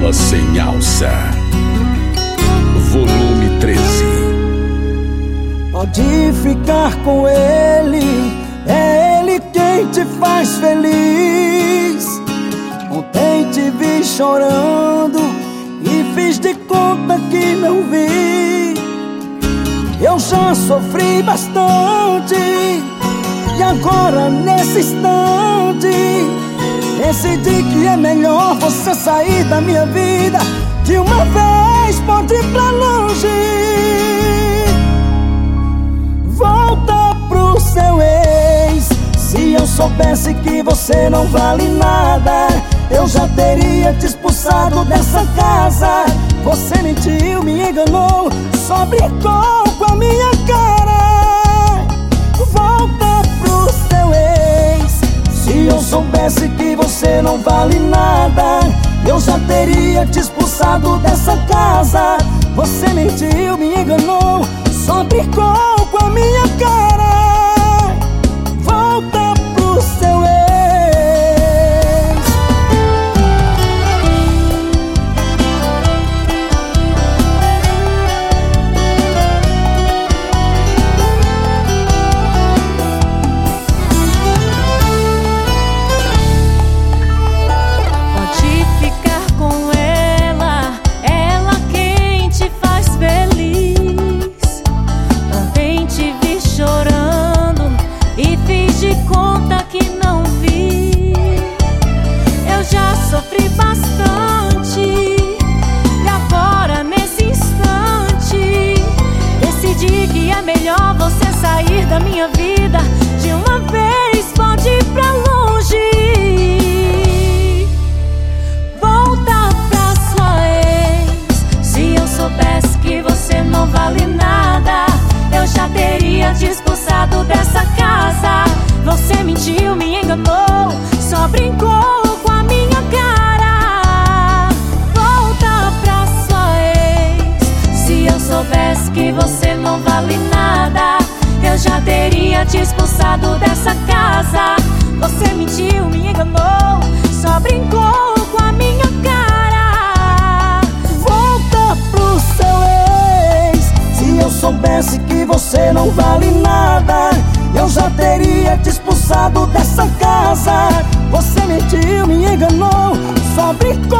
Sala Sem Alça, volume 13. Pode ficar com ele, é ele quem te faz feliz. Ontem te vi chorando e fiz de conta que não vi. Eu já sofri bastante e agora nesse instante decidi que é melhor você sair da minha vida. De uma vez pode ir pra longe. Volta pro seu ex. Se eu soubesse que você não vale nada, eu já teria te expulsado dessa casa. Você mentiu, me enganou, só brincou com a minha cara. Volta pro seu ex. Se eu soubesse que você não vale nada, eu já teria te expulsado dessa casa. Você mentiu, me enganou, só brincou com a minha cara. Volta pro seu ex. Pode ficar com ela, ela quem te faz feliz. Ontem te vi chorando e fiz de conta que não vi. Eu já sofri bastante e agora nesse instante decidi que é melhor você sair da minha vida. De uma vez pode ir pra longe. Volta pra sua ex. Se eu soubesse que você não vale nada, eu já teria te expulsado dessa casa. Você mentiu, me enganou, só brincou com a minha cara. Volta pra sua ex. Se eu soubesse que você não vale nada, eu já teria te expulsado dessa casa. Você mentiu, me enganou, só brincou com a minha cara. Volta pro seu ex. Se eu soubesse que você não vale nada, eu já teria te expulsado dessa casa. Você mentiu, me enganou, só brincou